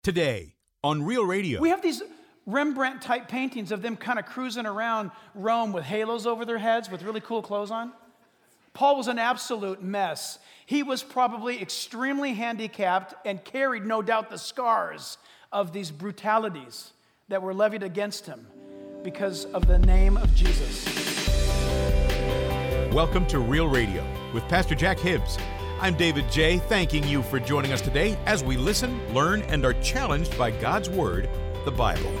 Today on Real Radio. We have these Rembrandt-type paintings of them kind of cruising around Rome with halos over their heads with really cool clothes on. Paul was an absolute mess. He was probably extremely handicapped and carried, no doubt, the scars of these brutalities that were levied against him because of the name of Jesus. Welcome to Real Radio with Pastor Jack Hibbs. I'm David J., thanking you for joining us today as we listen, learn, and are challenged by God's Word, the Bible.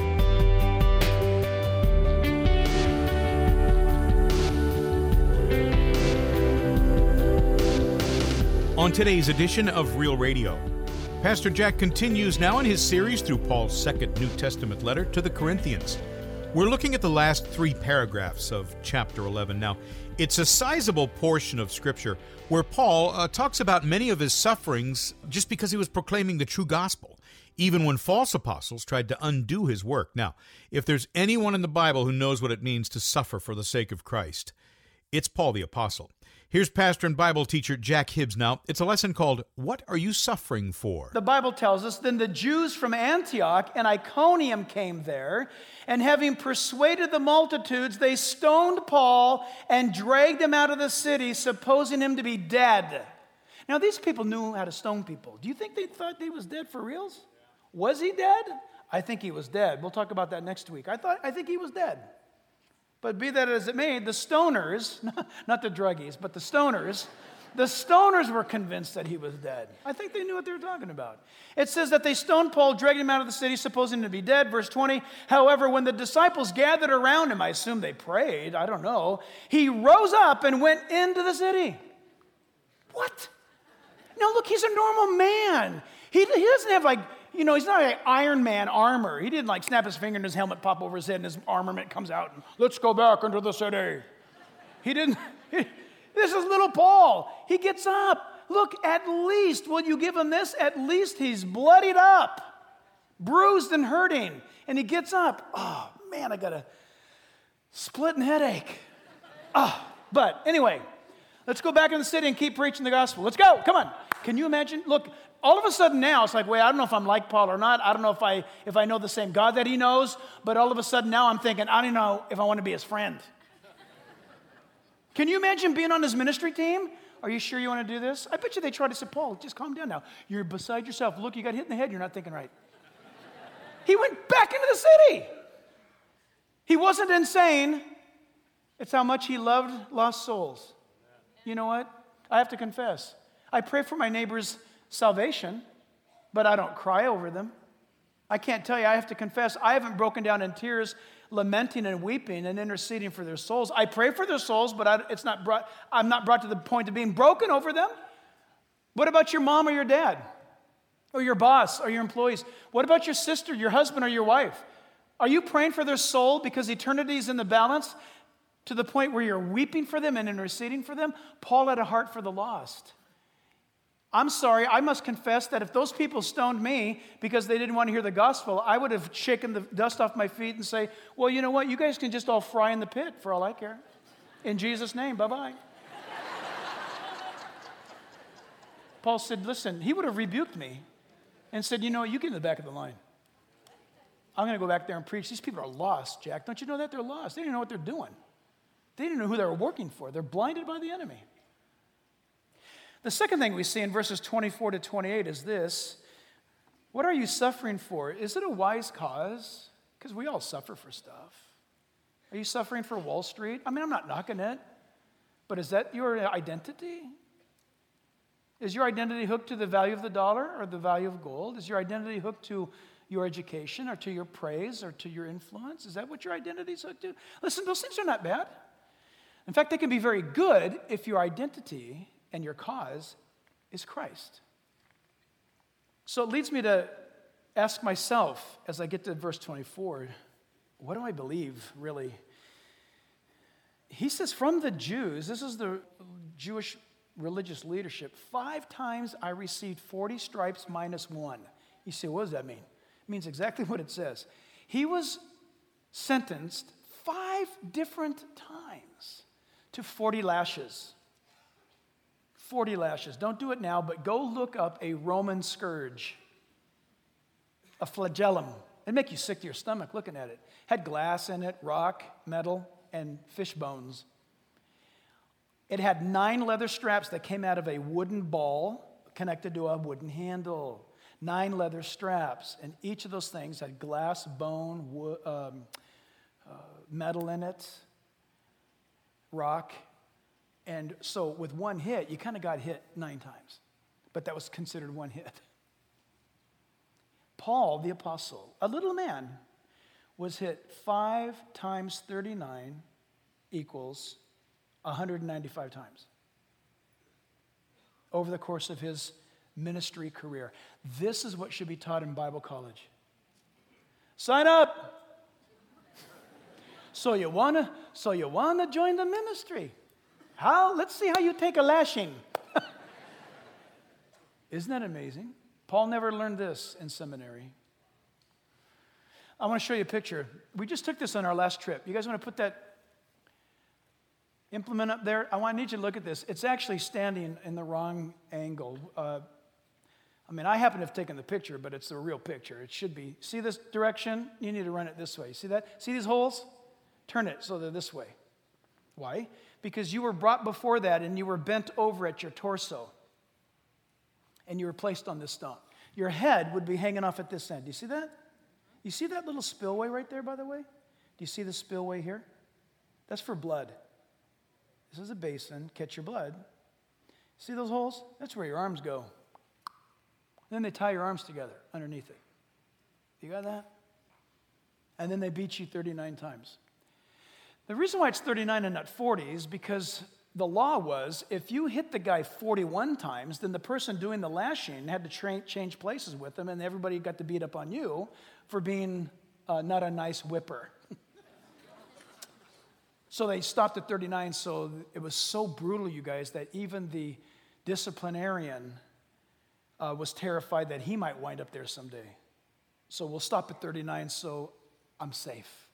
On today's edition of Real Radio, Pastor Jack continues now in his series through Paul's second New Testament letter to the Corinthians. We're looking at the last 3 paragraphs of chapter 11. Now, it's a sizable portion of Scripture where Paul talks about many of his sufferings just because he was proclaiming the true gospel, even when false apostles tried to undo his work. Now, if there's anyone in the Bible who knows what it means to suffer for the sake of Christ, it's Paul the Apostle. Here's pastor and Bible teacher Jack Hibbs now. It's a lesson called, What Are You Suffering For? The Bible tells us, Then the Jews from Antioch and Iconium came there, and having persuaded the multitudes, they stoned Paul and dragged him out of the city, supposing him to be dead. Now, these people knew how to stone people. Do you think they thought he was dead for reals? Was he dead? I think he was dead. We'll talk about that next week. I think he was dead. But be that as it may, the stoners, not the druggies, but the stoners were convinced that he was dead. I think they knew what they were talking about. It says that they stoned Paul, dragged him out of the city, supposing him to be dead. Verse 20, however, when the disciples gathered around him, I assume they prayed, I don't know, he rose up and went into the city. What? Now look, he's a normal man. He doesn't have he's not an Iron Man armor. He didn't snap his finger and his helmet pop over his head and his armament comes out and let's go back into the city. He didn't. This is little Paul. He gets up. Look, at least, will you give him this? At least he's bloodied up, bruised and hurting. And he gets up. Oh, man, I got a splitting headache. But anyway, let's go back in the city and keep preaching the gospel. Let's go. Come on. Can you imagine? Look, all of a sudden now, it's like, wait, I don't know if I'm like Paul or not. I don't know if I know the same God that he knows. But all of a sudden now I'm thinking, I don't know if I want to be his friend. Can you imagine being on his ministry team? Are you sure you want to do this? I bet you they try to say, Paul, just calm down now. You're beside yourself. Look, you got hit in the head. You're not thinking right. He went back into the city. He wasn't insane. It's how much he loved lost souls. You know what? I have to confess. I pray for my neighbor's salvation, but I don't cry over them. I can't tell you, I have to confess, I haven't broken down in tears, lamenting and weeping and interceding for their souls. I pray for their souls, but I'm not brought to the point of being broken over them. What about your mom or your dad? Or your boss or your employees? What about your sister, your husband, or your wife? Are you praying for their soul because eternity is in the balance to the point where you're weeping for them and interceding for them? Paul had a heart for the lost. I'm sorry, I must confess that if those people stoned me because they didn't want to hear the gospel, I would have shaken the dust off my feet and say, well, you know what? You guys can just all fry in the pit for all I care. In Jesus' name, bye-bye. Paul said, listen, he would have rebuked me and said, you get in the back of the line. I'm going to go back there and preach. These people are lost, Jack. Don't you know that? They're lost. They didn't know what they're doing. They didn't know who they were working for. They're blinded by the enemy. The second thing we see in verses 24 to 28 is this. What are you suffering for? Is it a wise cause? Because we all suffer for stuff. Are you suffering for Wall Street? I'm not knocking it. But is that your identity? Is your identity hooked to the value of the dollar or the value of gold? Is your identity hooked to your education or to your praise or to your influence? Is that what your identity is hooked to? Listen, those things are not bad. In fact, they can be very good if your identity and your cause is Christ. So it leads me to ask myself as I get to verse 24, what do I believe, really? He says, from the Jews, this is the Jewish religious leadership, 5 times I received 40 stripes minus 1. You say, what does that mean? It means exactly what it says. He was sentenced 5 different times to 40 lashes. 40 lashes. Don't do it now, but go look up a Roman scourge. a flagellum. It'd make you sick to your stomach looking at it. Had glass in it, rock, metal, and fish bones. It had 9 leather straps that came out of a wooden ball connected to a wooden handle. 9 leather straps, and each of those things had glass, bone, wood, metal in it, rock. And so with one hit, you kind of got hit 9 times. But that was considered one hit. Paul, the apostle, a little man, was hit 5 times 39 equals 195 times over the course of his ministry career. This is what should be taught in Bible college. Sign up. So you wanna join the ministry? How? Let's see how you take a lashing. Isn't that amazing? Paul never learned this in seminary. I want to show you a picture. We just took this on our last trip. You guys want to put that implement up there? I need you to look at this. It's actually standing in the wrong angle. I happen to have taken the picture, but it's the real picture. It should be. See this direction? You need to run it this way. See that? See these holes? Turn it so they're this way. Why? Because you were brought before that and you were bent over at your torso. And you were placed on this stone. Your head would be hanging off at this end. Do you see that? You see that little spillway right there, by the way? Do you see the spillway here? That's for blood. This is a basin. Catch your blood. See those holes? That's where your arms go. Then they tie your arms together underneath it. You got that? And then they beat you 39 times. The reason why it's 39 and not 40 is because the law was if you hit the guy 41 times, then the person doing the lashing had to change places with him, and everybody got to beat up on you for being not a nice whipper. So they stopped at 39, so it was so brutal, you guys, that even the disciplinarian was terrified that he might wind up there someday. So we'll stop at 39 so I'm safe.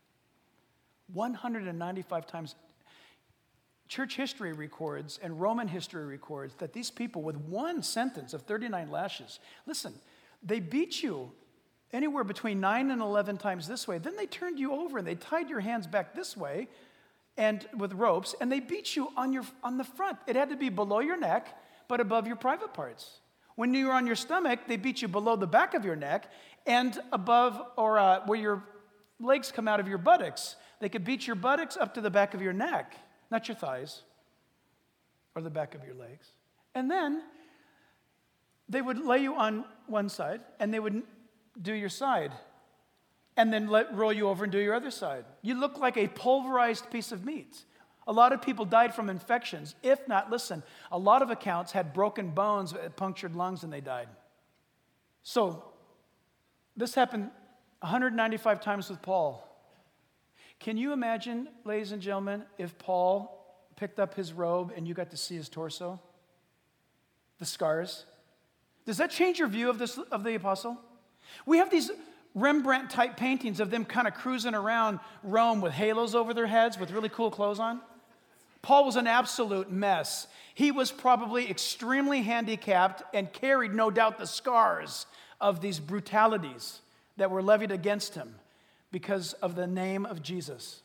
195 times. Church history records and Roman history records that these people with one sentence of 39 lashes, listen, they beat you anywhere between 9 and 11 times this way. Then they turned you over and they tied your hands back this way and with ropes, and they beat you on the front. It had to be below your neck, but above your private parts. When you were on your stomach, they beat you below the back of your neck and above or where your legs come out of your buttocks. They could beat your buttocks up to the back of your neck. Not your thighs or the back of your legs. And then they would lay you on one side and they would do your side and then roll you over and do your other side. You look like a pulverized piece of meat. A lot of people died from infections. If not, listen, a lot of accounts had broken bones, punctured lungs, and they died. So this happened 195 times with Paul. Can you imagine, ladies and gentlemen, if Paul picked up his robe and you got to see his torso? The scars? Does that change your view of the apostle? We have these Rembrandt-type paintings of them kind of cruising around Rome with halos over their heads with really cool clothes on. Paul was an absolute mess. He was probably extremely handicapped and carried, no doubt, the scars of these brutalities that were levied against him because of the name of Jesus.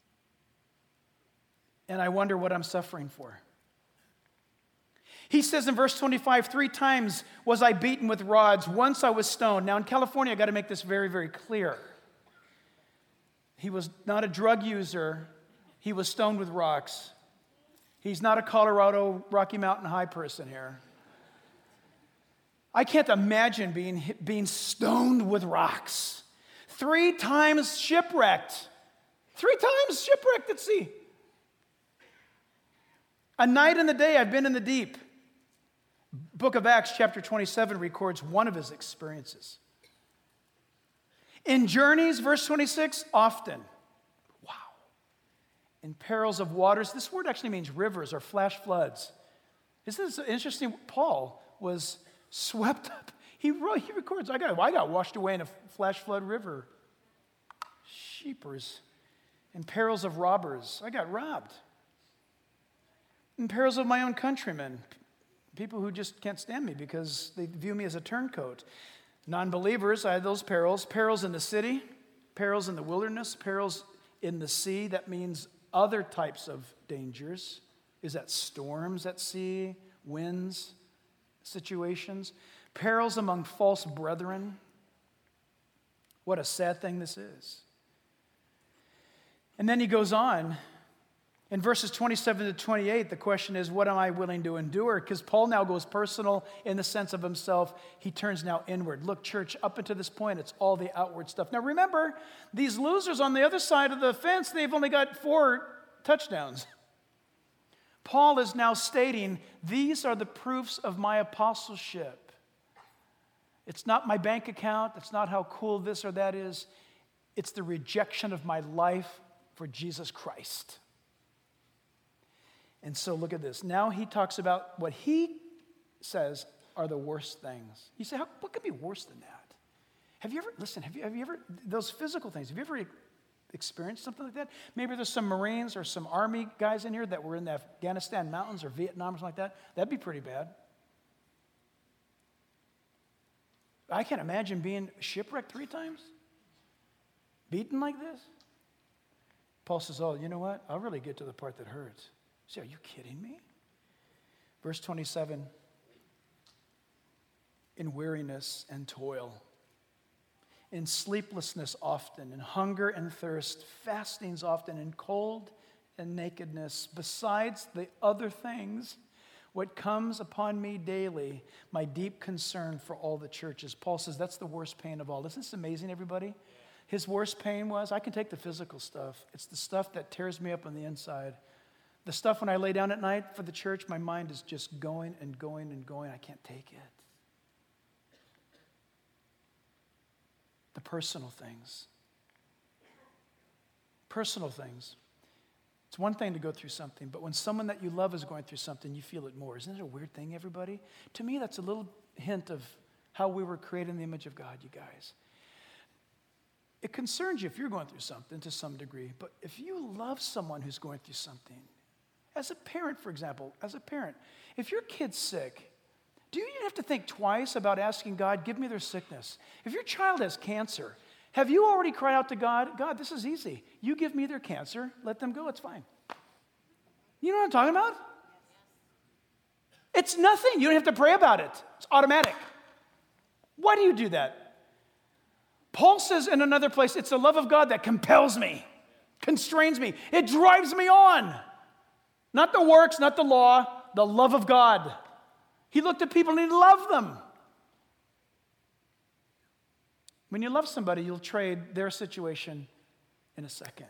And I wonder what I'm suffering for. He says in verse 25, 3 times was I beaten with rods, once I was stoned. Now in California, I've got to make this very, very clear. He was not a drug user. He was stoned with rocks. He's not a Colorado Rocky Mountain High person here. I can't imagine being stoned with rocks. 3 times shipwrecked. 3 times shipwrecked at sea. A night and a day I've been in the deep. Book of Acts chapter 27 records one of his experiences. In journeys, verse 26, often. Wow. In perils of waters. This word actually means rivers or flash floods. Isn't this interesting? Paul was swept up. He records, I got washed away in a flash flood river. Sheepers. In perils of robbers. I got robbed. In perils of my own countrymen. People who just can't stand me because they view me as a turncoat. Non-believers, I had those perils. Perils in the city, perils in the wilderness, perils in the sea. That means other types of dangers. Is that storms at sea, winds, situations? Perils among false brethren. What a sad thing this is. And then he goes on. In verses 27 to 28, the question is, what am I willing to endure? Because Paul now goes personal in the sense of himself. He turns now inward. Look, church, up until this point, it's all the outward stuff. Now remember, these losers on the other side of the fence, they've only got 4 touchdowns. Paul is now stating, these are the proofs of my apostleship. It's not my bank account. It's not how cool this or that is. It's the rejection of my life for Jesus Christ. And so look at this. Now he talks about what he says are the worst things. You say, what could be worse than that? Have you ever, those physical things, have you ever experienced something like that? Maybe there's some Marines or some Army guys in here that were in the Afghanistan mountains or Vietnam or something like that. That'd be pretty bad. I can't imagine being shipwrecked 3 times. Beaten like this. Paul says, oh, you know what? I'll really get to the part that hurts. Say, are you kidding me? Verse 27, in weariness and toil, in sleeplessness often, in hunger and thirst, fastings often, in cold and nakedness, besides the other things, what comes upon me daily, my deep concern for all the churches. Paul says that's the worst pain of all. Isn't this amazing, everybody? His worst pain was, I can take the physical stuff. It's the stuff that tears me up on the inside. The stuff when I lay down at night for the church, my mind is just going and going and going. I can't take it. The personal things. Personal things. It's one thing to go through something, but when someone that you love is going through something, you feel it more. Isn't it a weird thing, everybody? To me, that's a little hint of how we were created in the image of God, you guys. It concerns you if you're going through something to some degree, but if you love someone who's going through something, as a parent, for example, if your kid's sick, do you have to think twice about asking God, give me their sickness? If your child has cancer, have you already cried out to God, God, this is easy. You give me their cancer, let them go, it's fine. You know what I'm talking about? It's nothing. You don't have to pray about it. It's automatic. Why do you do that? Paul says in another place, it's the love of God that compels me, constrains me. It drives me on. Not the works, not the law, the love of God. He looked at people and he loved them. When you love somebody, you'll trade their situation in a second.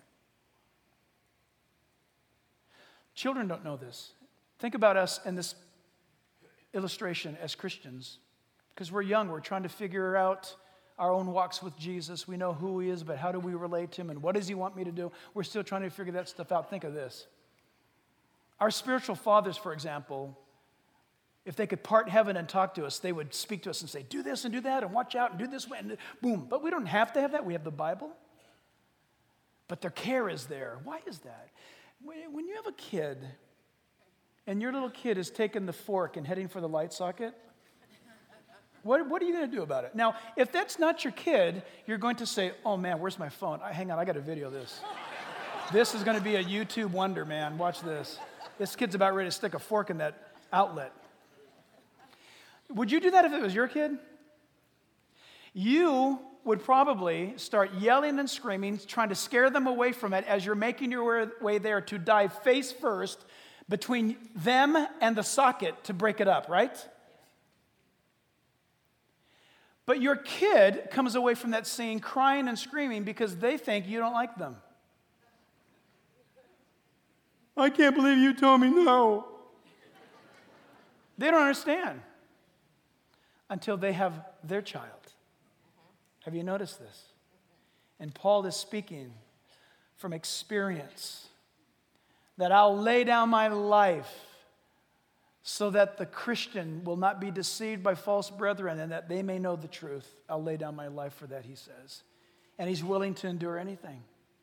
Children don't know this. Think about us in this illustration as Christians. Because we're young, we're trying to figure out our own walks with Jesus. We know who he is, but how do we relate to him and what does he want me to do? We're still trying to figure that stuff out. Think of this. Our spiritual fathers, for example, if they could part heaven and talk to us, they would speak to us and say, do this and do that and watch out and do this way and boom. But we don't have to have that. We have the Bible. But their care is there. Why is that? When you have a kid and your little kid is taking the fork and heading for the light socket, what are you going to do about it? Now, if that's not your kid, you're going to say, oh man, where's my phone? Hang on, I got a video of this. This is going to be a YouTube wonder, man. Watch this. This kid's about ready to stick a fork in that outlet. Would you do that if it was your kid? You would probably start yelling and screaming, trying to scare them away from it as you're making your way there to dive face first between them and the socket to break it up, right? But your kid comes away from that scene crying and screaming because they think you don't like them. I can't believe you told me no. They don't understand until they have their child. Have you noticed this? And Paul is speaking from experience that I'll lay down my life so that the Christian will not be deceived by false brethren and that they may know the truth. I'll lay down my life for that, he says. And he's willing to endure anything.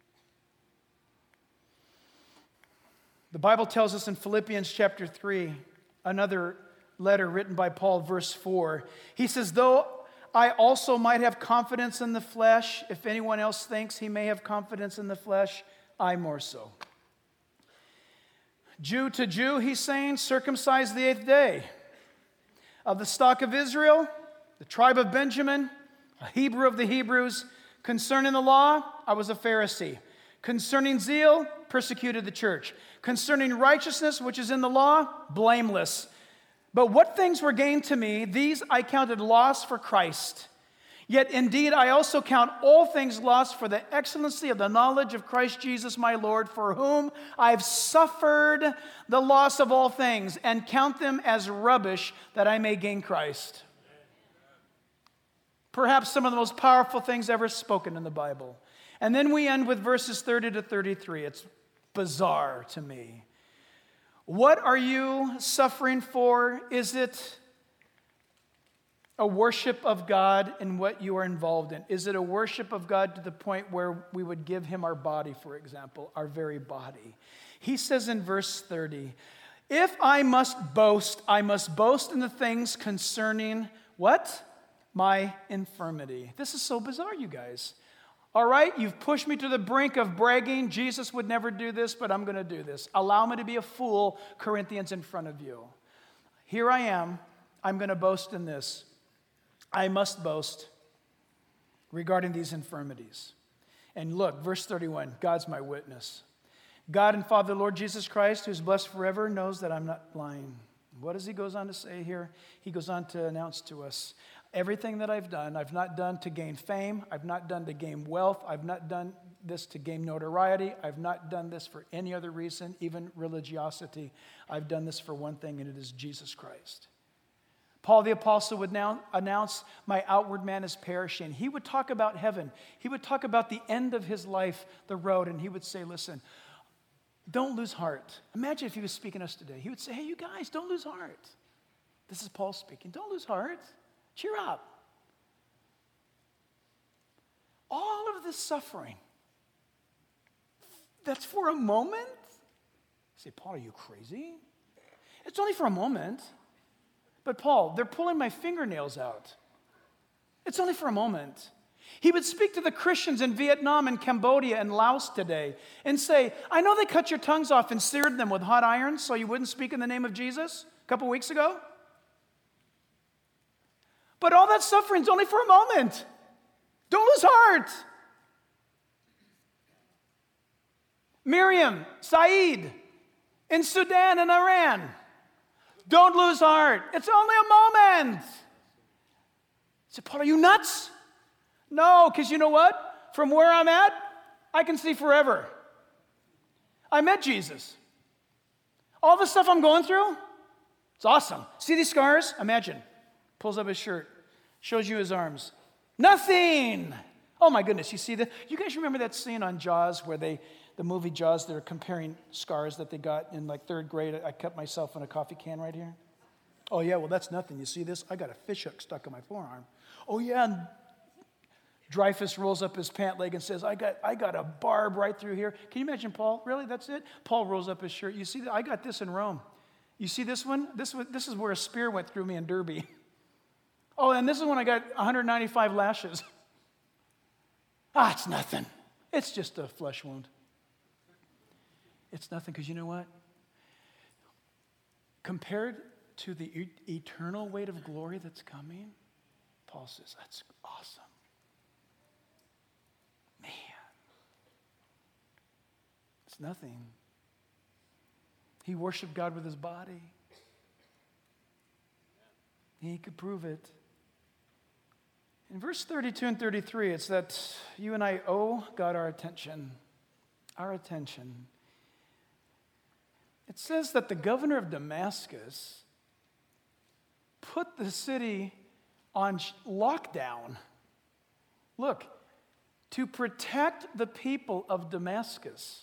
The Bible tells us in Philippians chapter 3, another letter written by Paul, verse 4, he says, though I also might have confidence in the flesh. If anyone else thinks he may have confidence in the flesh, I more so. Jew to Jew, he's saying, circumcised the 8th day. Of the stock of Israel, the tribe of Benjamin, a Hebrew of the Hebrews. Concerning the law, I was a Pharisee. Concerning zeal, persecuted the church. Concerning righteousness, which is in the law, blameless. But what things were gained to me, these I counted loss for Christ. Yet indeed I also count all things lost for the excellency of the knowledge of Christ Jesus my Lord, for whom I've suffered the loss of all things, and count them as rubbish, that I may gain Christ. Perhaps some of the most powerful things ever spoken in the Bible. And then we end with verses 30 to 33. It's bizarre to me. What are you suffering for? Is it a worship of God in what you are involved in? Is it a worship of God to the point where we would give him our body, for example, our very body? He says in verse 30, if I must boast in the things concerning what? My infirmity. This is so bizarre, you guys. All right, you've pushed me to the brink of bragging. Jesus would never do this, but I'm going to do this. Allow me to be a fool, Corinthians, in front of you. Here I am. I'm going to boast in this. I must boast regarding these infirmities. And look, verse 31, God's my witness. God and Father, Lord Jesus Christ, who's blessed forever, knows that I'm not lying. What does he goes on to say here? He goes on to announce to us, everything that I've not done to gain fame. I've not done to gain wealth. I've not done this to gain notoriety. I've not done this for any other reason, even religiosity. I've done this for one thing, and it is Jesus Christ. Paul the Apostle would now announce, my outward man is perishing. He would talk about heaven. He would talk about the end of his life, the road, and he would say, listen, don't lose heart. Imagine if he was speaking to us today. He would say, hey, you guys, don't lose heart. This is Paul speaking. Don't lose heart. Cheer up. All of this suffering, that's for a moment? You say, Paul, are you crazy? It's only for a moment. But Paul, they're pulling my fingernails out. It's only for a moment. He would speak to the Christians in Vietnam and Cambodia and Laos today and say, I know they cut your tongues off and seared them with hot irons so you wouldn't speak in the name of Jesus a couple weeks ago. But all that suffering's only for a moment. Don't lose heart. Miriam, Saeed, in Sudan and Iran. Don't lose heart. It's only a moment. I said, Paul, are you nuts? No, because you know what? From where I'm at, I can see forever. I met Jesus. All the stuff I'm going through, it's awesome. See these scars? Imagine. Pulls up his shirt, shows you his arms. Nothing. Oh my goodness, you see that? You guys remember that scene on Jaws where the movie Jaws, they're comparing scars that they got in like 3rd grade. I cut myself on a coffee can right here. Oh yeah, well that's nothing. You see this? I got a fish hook stuck in my forearm. Oh yeah, and Dreyfus rolls up his pant leg and says, I got a barb right through here. Can you imagine Paul? Really, that's it? Paul rolls up his shirt. You see that? I got this in Rome. You see this one? This is where a spear went through me in Derby. Oh, and this is when I got 195 lashes. It's nothing. It's just a flesh wound. It's nothing because you know what? Compared to the eternal weight of glory that's coming, Paul says, that's awesome. Man. It's nothing. He worshiped God with his body. He could prove it. In verse 32 and 33, it's that you and I owe God our attention. Our attention. It says that the governor of Damascus put the city on lockdown. Look, to protect the people of Damascus,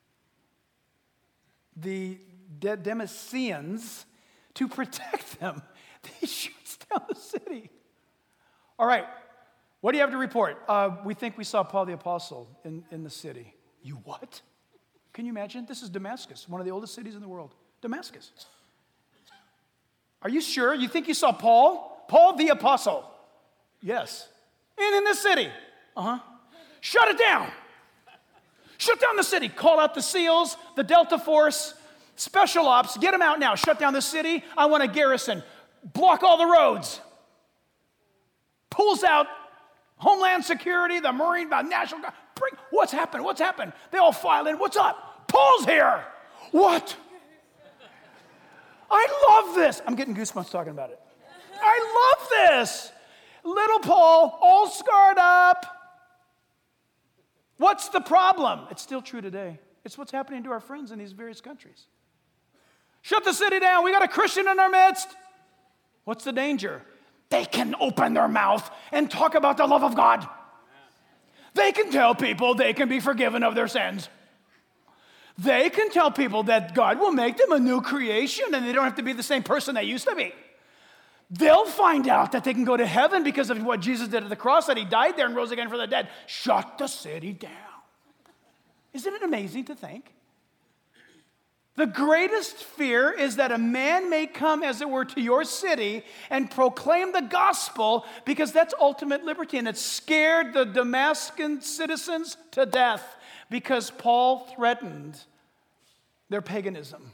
the Damascenes, to protect them, he shoots down the city. All right, what do you have to report? We think we saw Paul the Apostle in the city. You what? Can you imagine? This is Damascus, one of the oldest cities in the world. Damascus. Are you sure? You think you saw Paul? Paul the Apostle. Yes. And in the city. Shut it down. Shut down the city. Call out the SEALs, the Delta Force, Special Ops. Get them out now. Shut down the city. I want a garrison. Block all the roads. Pulls out Homeland Security, the Marine, the National Guard. What's happened? What's happened? They all file in. What's up? Paul's here. What? I love this. I'm getting goosebumps talking about it. I love this. Little Paul, all scarred up. What's the problem? It's still true today. It's what's happening to our friends in these various countries. Shut the city down. We got a Christian in our midst. What's the danger? They can open their mouth and talk about the love of God. They can tell people they can be forgiven of their sins. They can tell people that God will make them a new creation and they don't have to be the same person they used to be. They'll find out that they can go to heaven because of what Jesus did at the cross, that he died there and rose again from the dead. Shut the city down. Isn't it amazing to think? The greatest fear is that a man may come, as it were, to your city and proclaim the gospel, because that's ultimate liberty. And it scared the Damascus citizens to death because Paul threatened their paganism.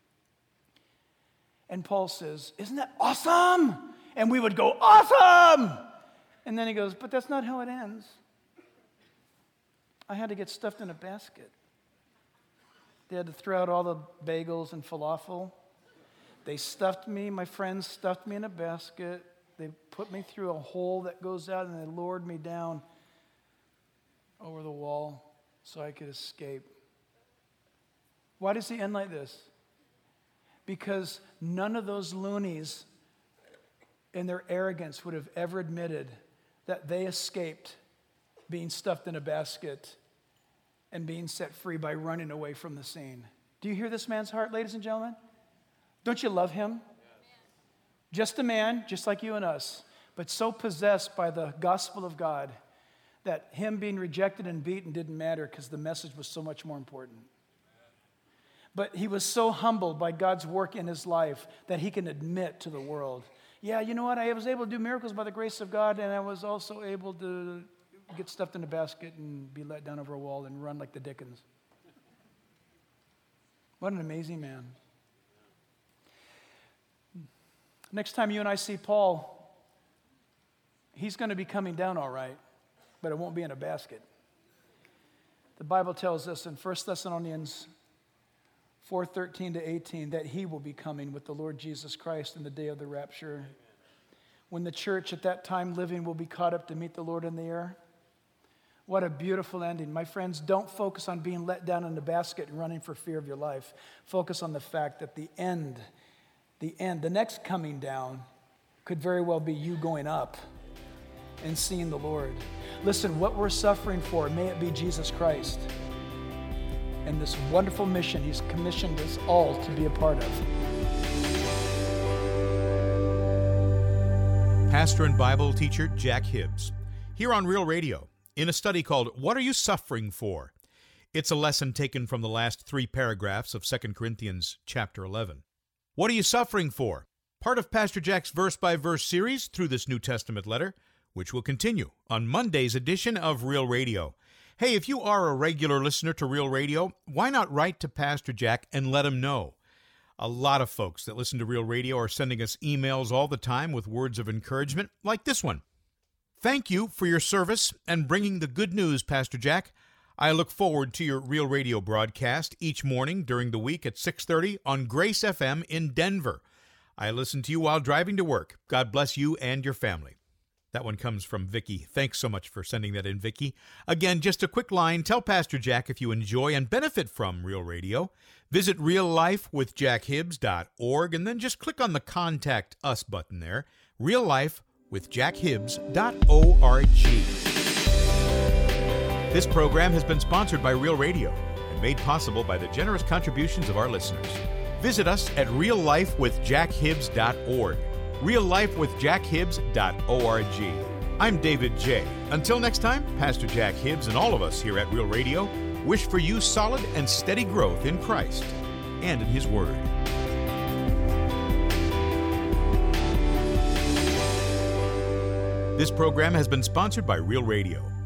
And Paul says, isn't that awesome? And we would go, awesome! And then he goes, but that's not how it ends. I had to get stuffed in a basket. They had to throw out all the bagels and falafel. They stuffed me, my friends stuffed me in a basket. They put me through a hole that goes out and they lowered me down over the wall so I could escape. Why does he end like this? Because none of those loonies in their arrogance would have ever admitted that they escaped being stuffed in a basket and being set free by running away from the scene. Do you hear this man's heart, ladies and gentlemen? Don't you love him? Just a man, just like you and us, but so possessed by the gospel of God that him being rejected and beaten didn't matter because the message was so much more important. But he was so humbled by God's work in his life that he can admit to the world, yeah, you know what? I was able to do miracles by the grace of God, and I was also able to get stuffed in a basket and be let down over a wall and run like the Dickens. What an amazing man. Next time you and I see Paul, he's going to be coming down all right, but it won't be in a basket. The Bible tells us in 1 Thessalonians 4:13 to 18 that he will be coming with the Lord Jesus Christ in the day of the rapture, when the church at that time living will be caught up to meet the Lord in the air. What a beautiful ending. My friends, don't focus on being let down in the basket and running for fear of your life. Focus on the fact that the next coming down could very well be you going up and seeing the Lord. Listen, what we're suffering for, may it be Jesus Christ and this wonderful mission he's commissioned us all to be a part of. Pastor and Bible teacher Jack Hibbs, here on Real Radio, in a study called What Are You Suffering For? It's a lesson taken from the last 3 paragraphs of 2 Corinthians chapter 11. What are you suffering for? Part of Pastor Jack's verse-by-verse series through this New Testament letter, which will continue on Monday's edition of Real Radio. Hey, if you are a regular listener to Real Radio, why not write to Pastor Jack and let him know? A lot of folks that listen to Real Radio are sending us emails all the time with words of encouragement, like this one. Thank you for your service and bringing the good news, Pastor Jack. I look forward to your Real Radio broadcast each morning during the week at 6:30 on Grace FM in Denver. I listen to you while driving to work. God bless you and your family. That one comes from Vicky. Thanks so much for sending that in, Vicky. Again, just a quick line. Tell Pastor Jack if you enjoy and benefit from Real Radio. Visit reallifewithjackhibbs.org and then just click on the Contact Us button there. reallifewithjackhibbs.org. This program has been sponsored by Real Radio and made possible by the generous contributions of our listeners. Visit us at reallifewithjackhibbs.org. reallifewithjackhibbs.org. I'm David J. Until next time, Pastor Jack Hibbs and all of us here at Real Radio wish for you solid and steady growth in Christ and in His Word. This program has been sponsored by Real Radio.